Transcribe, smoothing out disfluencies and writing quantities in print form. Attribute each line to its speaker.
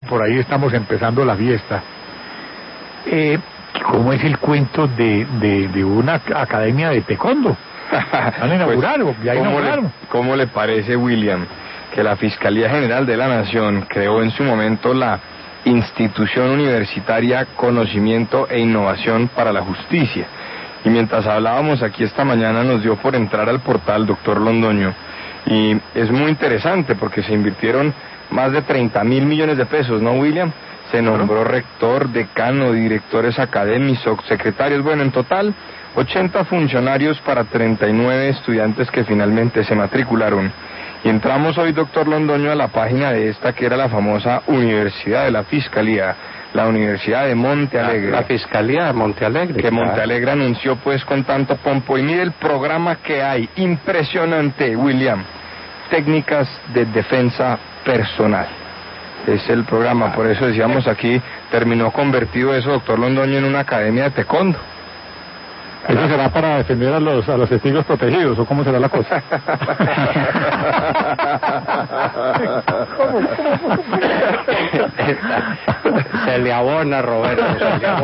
Speaker 1: por ahí estamos empezando la fiesta. ¿Cómo es el cuento de una academia de taekwondo? ¿Van a inaugurar?
Speaker 2: Pues,
Speaker 1: ¿Ya inauguraron?
Speaker 2: ¿Cómo le parece, William, que la Fiscalía General de la Nación creó en su momento la Institución Universitaria Conocimiento e Innovación para la Justicia? Y mientras hablábamos aquí esta mañana nos dio por entrar al portal, doctor Londoño, y es muy interesante porque se invirtieron más de 30.000 millones de pesos, ¿no, William? Se nombró rector, decano, directores académicos, secretarios, bueno, en total 80 funcionarios para 39 estudiantes que finalmente se matricularon. Y entramos hoy, doctor Londoño, a la página de esta que era la famosa Universidad de la Fiscalía, la Universidad de Monte Alegre.
Speaker 3: La Fiscalía de Monte Alegre.
Speaker 2: Que Monte Alegre anunció pues con tanto pompo. Y mire el programa que hay, impresionante, William. Técnicas de defensa personal. Es el programa, por eso decíamos aquí, terminó convertido eso, doctor Londoño, en una academia de taekwondo.
Speaker 1: ¿Eso será para defender a los testigos protegidos o cómo será la cosa?
Speaker 3: Se le abona, Roberto, se le abona.